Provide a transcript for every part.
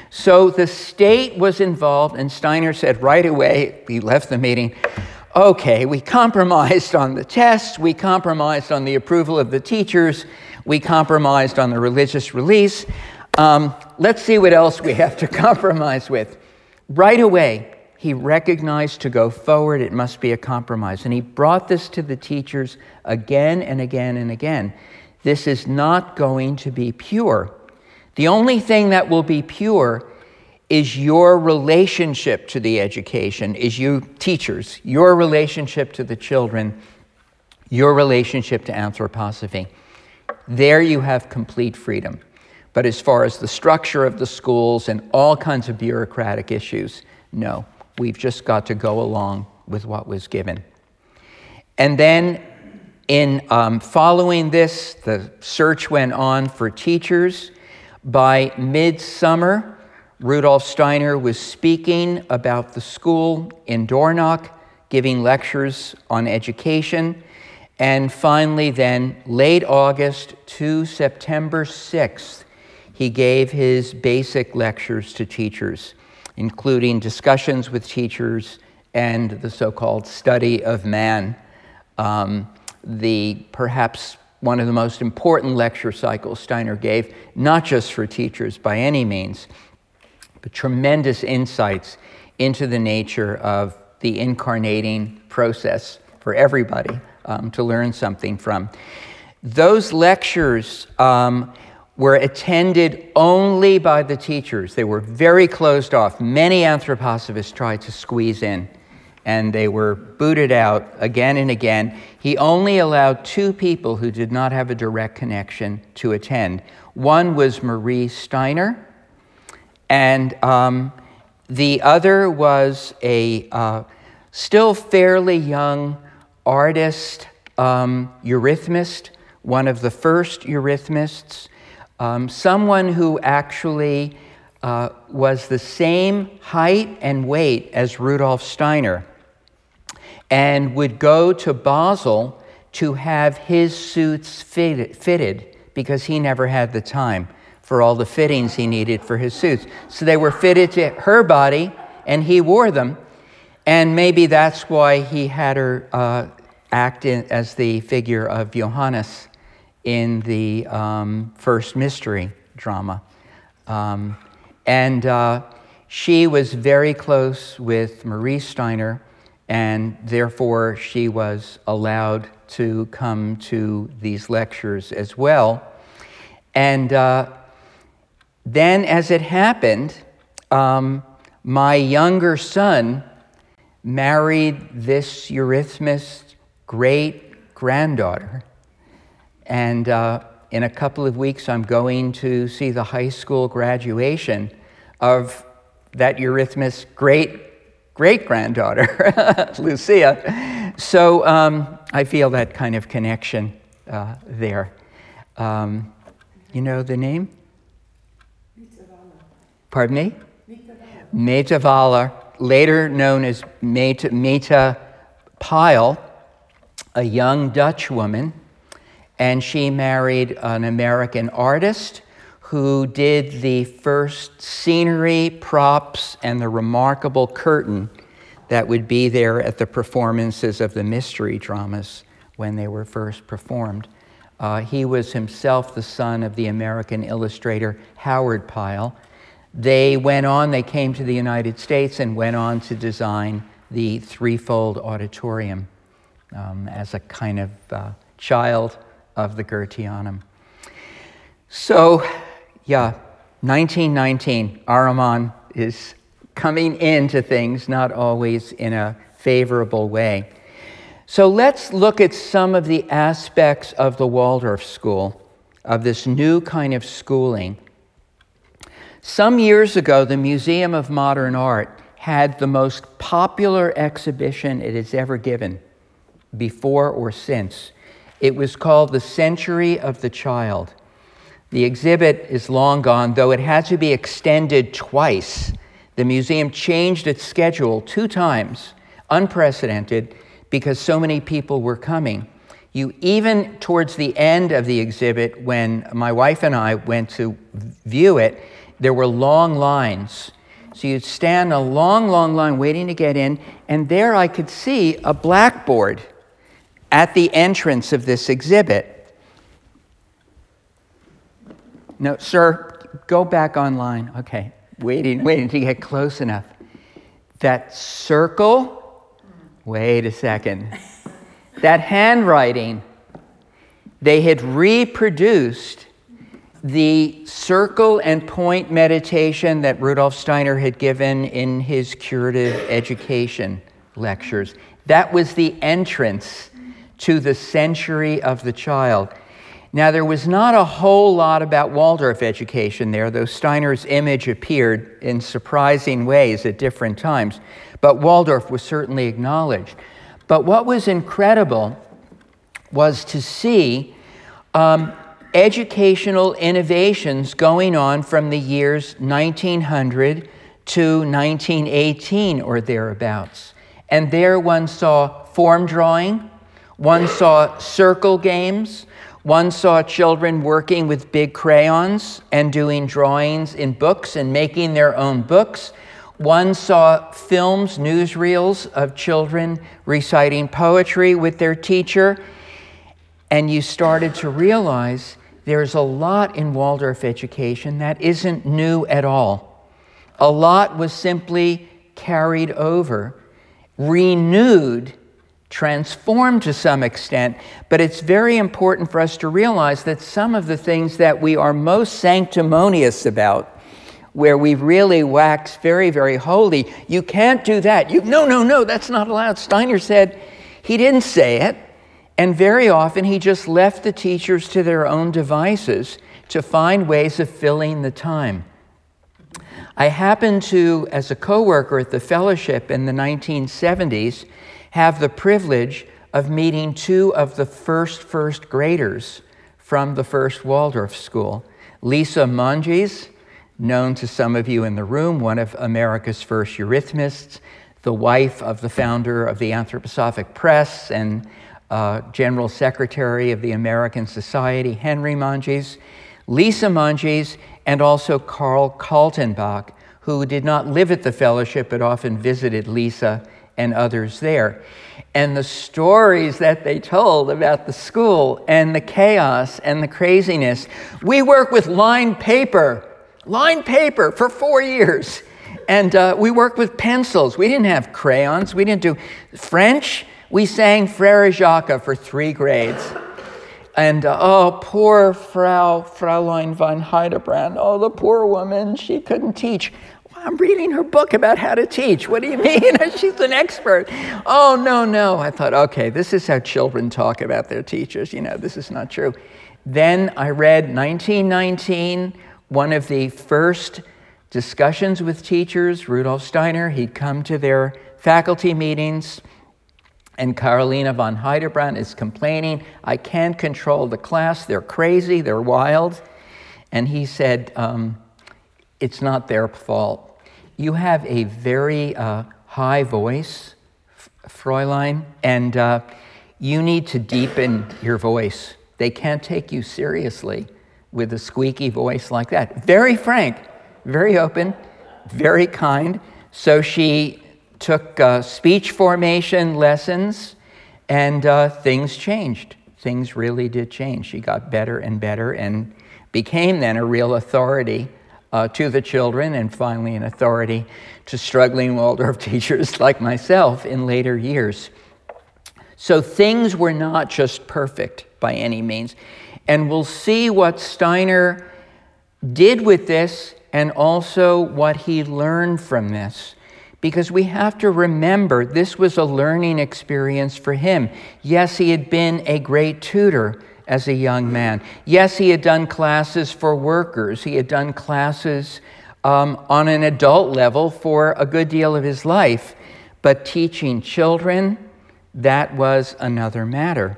So the state was involved, and Steiner said right away, he left the meeting, okay, we compromised on the tests, we compromised on the approval of the teachers, we compromised on the religious release. Let's see what else we have to compromise with. Right away, he recognized to go forward, it must be a compromise. And he brought this to the teachers again and again and again. This is not going to be pure. The only thing that will be pure is your relationship to the education, is you teachers, your relationship to the children, your relationship to anthroposophy. There you have complete freedom. But as far as the structure of the schools and all kinds of bureaucratic issues, no. We've just got to go along with what was given. And then in following this, the search went on for teachers. By midsummer, Rudolf Steiner was speaking about the school in Dornach, giving lectures on education. And finally then, late August to September 6th, he gave his basic lectures to teachers, including discussions with teachers and the so-called study of man, perhaps one of the most important lecture cycles Steiner gave, not just for teachers by any means, but tremendous insights into the nature of the incarnating process for everybody to learn something from. Those lectures were attended only by the teachers. They were very closed off. Many anthroposophists tried to squeeze in, and they were booted out again and again. He only allowed 2 people who did not have a direct connection to attend. One was Marie Steiner, and the other was a still fairly young artist, eurythmist, one of the first eurythmists, someone who actually was the same height and weight as Rudolf Steiner and would go to Basel to have his suits fitted because he never had the time for all the fittings he needed for his suits. So they were fitted to her body, and he wore them. And maybe that's why he had her act as the figure of Johannes in the first mystery drama. She was very close with Marie Steiner, and therefore she was allowed to come to these lectures as well. And then, as it happened, my younger son married this eurythmist's great-granddaughter. And in a couple of weeks, I'm going to see the high school graduation of that eurythmist's great-granddaughter, Lucia. So I feel that kind of connection there. You know the name? Pardon me? Meta Waller, later known as Meta Pyle, a young Dutch woman, and she married an American artist who did the first scenery, props, and the remarkable curtain that would be there at the performances of the mystery dramas when they were first performed. He was himself the son of the American illustrator Howard Pyle. They came to the United States and went on to design the threefold auditorium as a kind of child of the Goetheanum. So, 1919, Ahriman is coming into things, not always in a favorable way. So let's look at some of the aspects of the Waldorf School, of this new kind of schooling. Some years ago, the Museum of Modern Art had the most popular exhibition it has ever given, before or since. It was called The Century of the Child. The exhibit is long gone, though it had to be extended twice. The museum changed its schedule 2 times, unprecedented, because so many people were coming. Even towards the end of the exhibit, when my wife and I went to view it, there were long lines. So you'd stand a long, long line waiting to get in, and there I could see a blackboard at the entrance of this exhibit. No, sir, go back online. Okay, waiting to get close enough. That circle, wait a second. That handwriting, they had reproduced the circle and point meditation that Rudolf Steiner had given in his curative education lectures. That was the entrance to the century of the child. Now, there was not a whole lot about Waldorf education there, though Steiner's image appeared in surprising ways at different times. But Waldorf was certainly acknowledged. But what was incredible was to see educational innovations going on from the years 1900 to 1918 or thereabouts. And there one saw form drawing, one saw circle games, one saw children working with big crayons and doing drawings in books and making their own books. One saw films, newsreels of children reciting poetry with their teacher. And you started to realize there's a lot in Waldorf education that isn't new at all. A lot was simply carried over, renewed, transformed to some extent, but it's very important for us to realize that some of the things that we are most sanctimonious about, where we really wax very, very holy, you can't do that. No, that's not allowed. Steiner said he didn't say it. And very often, he just left the teachers to their own devices to find ways of filling the time. I happened to, as a co-worker at the fellowship in the 1970s, have the privilege of meeting two of the first graders from the first Waldorf school. Lisa Monges, known to some of you in the room, one of America's first eurythmists, the wife of the founder of the Anthroposophic Press and General Secretary of the American Society, Henry Monges, Lisa Monges, and also Karl Kaltenbach, who did not live at the fellowship but often visited Lisa and others there. And the stories that they told about the school and the chaos and the craziness. We work with lined paper for 4 years. And we worked with pencils. We didn't have crayons. We didn't do French. We sang Frère Jacques for 3 grades. And poor Fraulein von Heidebrand. Oh, the poor woman, she couldn't teach. Well, I'm reading her book about how to teach. What do you mean? She's an expert. Oh, no. I thought, okay, this is how children talk about their teachers. This is not true. Then I read 1919, one of the first discussions with teachers, Rudolf Steiner. He'd come to their faculty meetings. And Carolina von Heidebrand is complaining, I can't control the class, they're crazy, they're wild. And he said, it's not their fault. You have a very high voice, Fräulein, and you need to deepen your voice. They can't take you seriously with a squeaky voice like that. Very frank, very open, very kind. So she took speech formation lessons, and things changed. Things really did change. She got better and better and became then a real authority to the children, and finally an authority to struggling Waldorf teachers like myself in later years. So things were not just perfect by any means. And we'll see what Steiner did with this and also what he learned from this. Because we have to remember this was a learning experience for him. Yes, he had been a great tutor as a young man. Yes, he had done classes for workers. He had done classes on an adult level for a good deal of his life. But teaching children, that was another matter.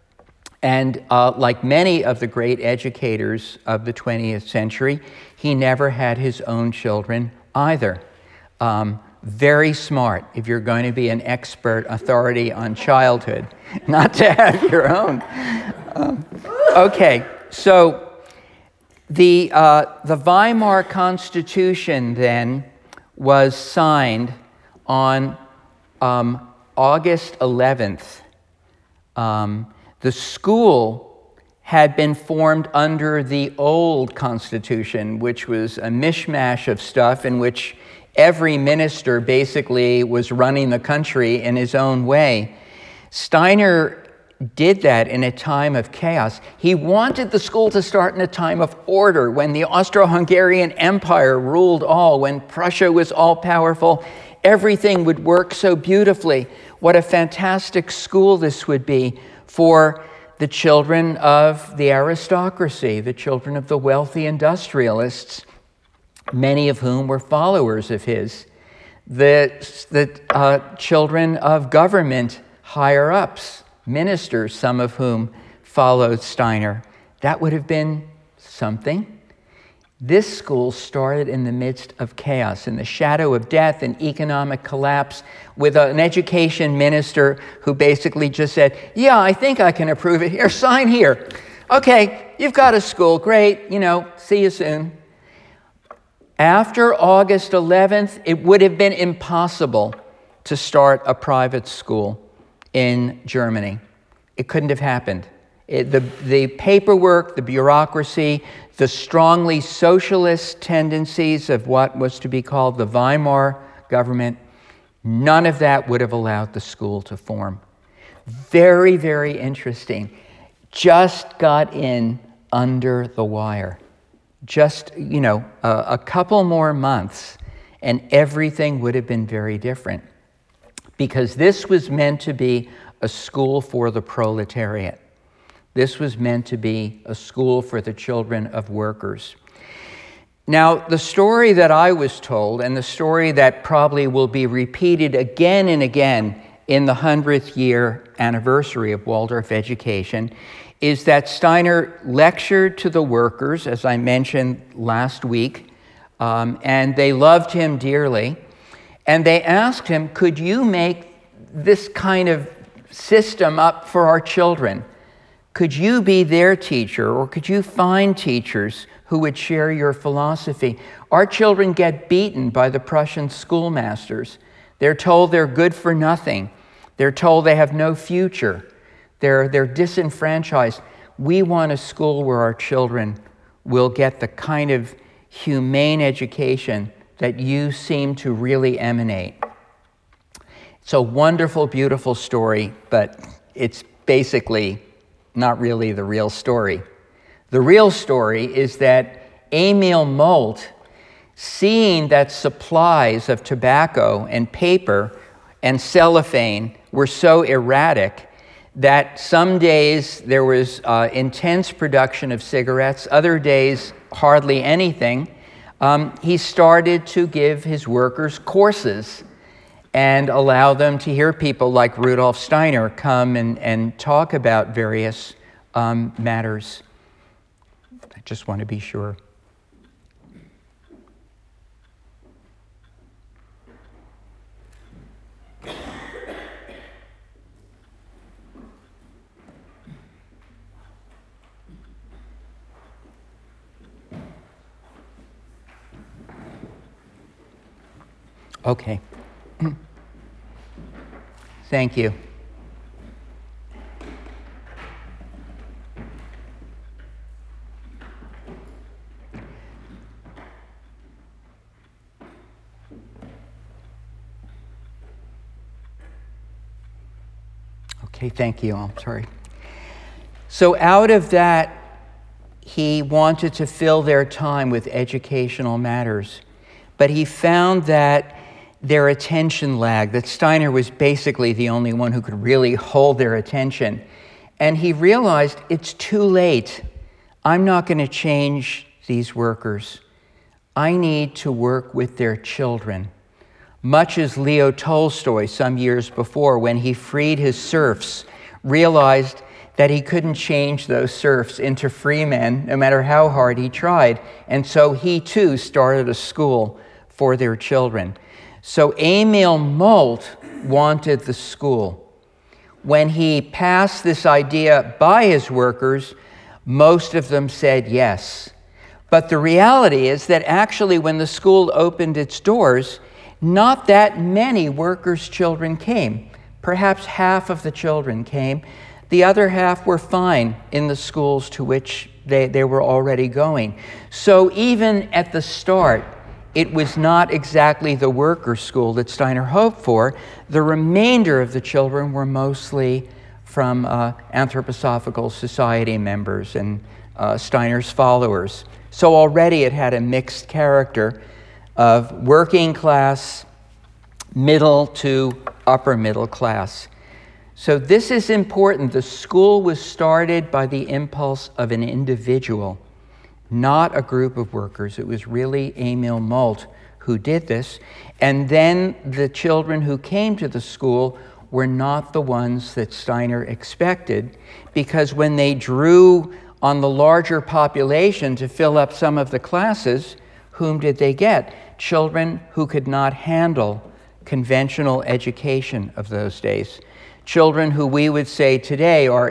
And like many of the great educators of the 20th century, he never had his own children either. Very smart if you're going to be an expert authority on childhood, not to have your own. Okay, so The Weimar Constitution then was signed on August 11th. The school had been formed under the old Constitution, which was a mishmash of stuff in which every minister basically was running the country in his own way. Steiner did that in a time of chaos. He wanted the school to start in a time of order, when the Austro-Hungarian Empire ruled all, when Prussia was all-powerful. Everything would work so beautifully. What a fantastic school this would be for the children of the aristocracy, the children of the wealthy industrialists, many of whom were followers of his, the children of government higher-ups, ministers, some of whom followed Steiner. That would have been something. This school started in the midst of chaos, in the shadow of death and economic collapse, with an education minister who basically just said, yeah, I think I can approve it. Here, sign here. Okay, you've got a school. Great, see you soon. After August 11th, it would have been impossible to start a private school in Germany. It couldn't have happened. The paperwork, the bureaucracy, the strongly socialist tendencies of what was to be called the Weimar government, none of that would have allowed the school to form. Very, very interesting. Just got in under the wire. Just, a couple more months, and everything would have been very different. Because this was meant to be a school for the proletariat. This was meant to be a school for the children of workers. Now, the story that I was told, and the story that probably will be repeated again and again in the 100th year anniversary of Waldorf education, is that Steiner lectured to the workers, as I mentioned last week, and they loved him dearly. And they asked him, could you make this kind of system up for our children? Could you be their teacher, or could you find teachers who would share your philosophy? Our children get beaten by the Prussian schoolmasters. They're told they're good for nothing. They're told they have no future. They're disenfranchised. We want a school where our children will get the kind of humane education that you seem to really emanate. It's a wonderful, beautiful story, but it's basically not really the real story. The real story is that Emil Molt, seeing that supplies of tobacco and paper and cellophane were so erratic that some days there was intense production of cigarettes, other days hardly anything, he started to give his workers courses and allow them to hear people like Rudolf Steiner come and talk about various matters. I just want to be sure. Okay. Thank you. Okay, thank you. I'm sorry. So out of that, he wanted to fill their time with educational matters, but he found that their attention lagged, that Steiner was basically the only one who could really hold their attention. And he realized, it's too late. I'm not going to change these workers. I need to work with their children. Much as Leo Tolstoy, some years before, when he freed his serfs, realized that he couldn't change those serfs into free men, no matter how hard he tried. And so he too started a school for their children. So Emil Molt wanted the school. When he passed this idea by his workers, most of them said yes. But the reality is that actually when the school opened its doors, not that many workers' children came. Perhaps half of the children came. The other half were fine in the schools to which they were already going. So even at the start, it was not exactly the worker school that Steiner hoped for. The remainder of the children were mostly from Anthroposophical Society members and Steiner's followers. So already it had a mixed character of working class, middle to upper middle class. So this is important. The school was started by the impulse of an individual, not a group of workers. It was really Emil Molt who did this. And then the children who came to the school were not the ones that Steiner expected, because when they drew on the larger population to fill up some of the classes, whom did they get? Children who could not handle conventional education of those days. Children who we would say today are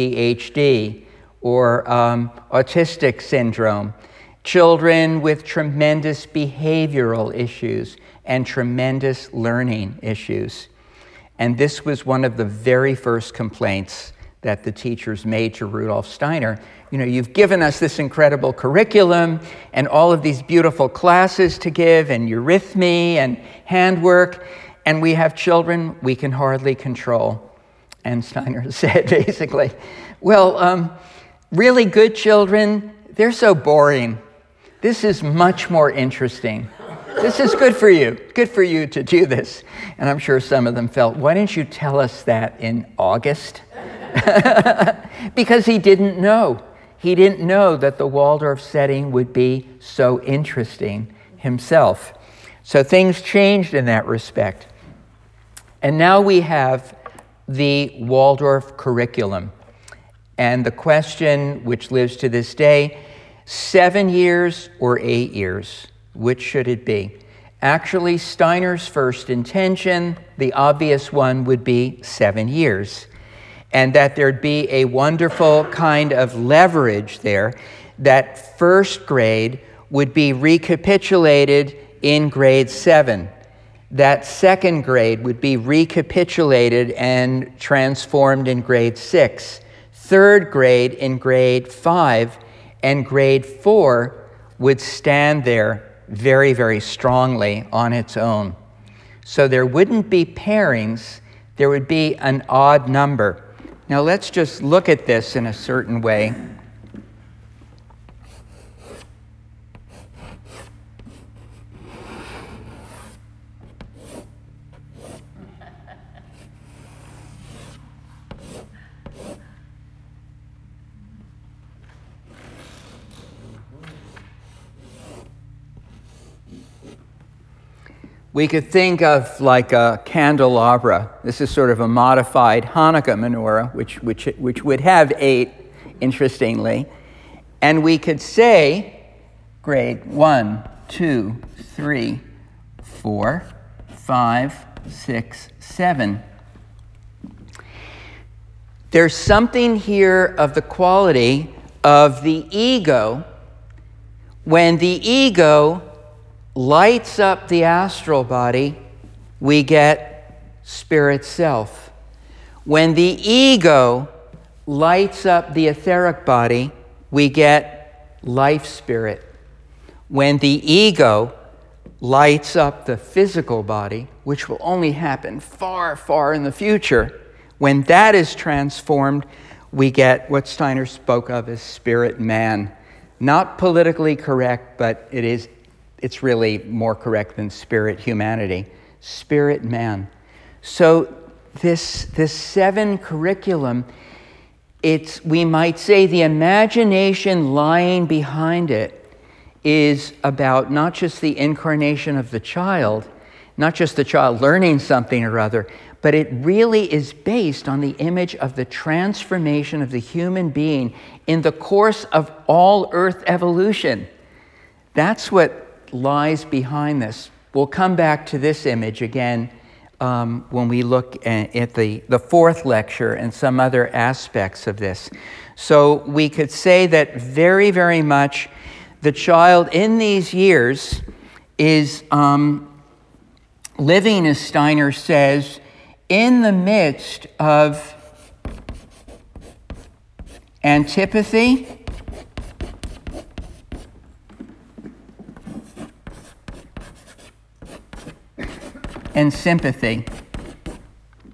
ADHD or autistic syndrome. Children with tremendous behavioral issues and tremendous learning issues. And this was one of the very first complaints that the teachers made to Rudolf Steiner. You know, you've given us this incredible curriculum and all of these beautiful classes to give and eurythmy and handwork, and we have children we can hardly control. And Steiner said basically, well, really good children, they're so boring. This is much more interesting. This is good for you to do this. And I'm sure some of them felt, why didn't you tell us that in August? Because he didn't know. He didn't know that the Waldorf setting would be so interesting himself. So things changed in that respect. And now we have the Waldorf curriculum. And the question, which lives to this day, 7 years or 8 years, which should it be? Actually, Steiner's first intention, the obvious one, would be 7 years. And that there'd be a wonderful kind of leverage there, that first grade would be recapitulated in grade 7. That second grade would be recapitulated and transformed in grade 6. Third grade in grade 5, and grade 4 would stand there very, very strongly on its own. So there wouldn't be pairings, there would be an odd number. Now let's just look at this in a certain way. We could think of like a candelabra. This is sort of a modified Hanukkah menorah, which would have 8, interestingly. And we could say grade 1, 2, 3, 4, 5, 6, 7. There's something here of the quality of the ego. When the ego lights up the astral body, we get spirit self. When the ego lights up the etheric body, we get life spirit. When the ego lights up the physical body, which will only happen far, far in the future, when that is transformed, we get what Steiner spoke of as spirit man. Not politically correct, but it's really more correct than spirit humanity. Spirit man. So this 7 curriculum, we might say the imagination lying behind it is about not just the incarnation of the child, not just the child learning something or other, but it really is based on the image of the transformation of the human being in the course of all Earth evolution. That's what lies behind this. We'll come back to this image again when we look at the 4th lecture and some other aspects of this. So we could say that very, very much the child in these years is living, as Steiner says, in the midst of antipathy and sympathy.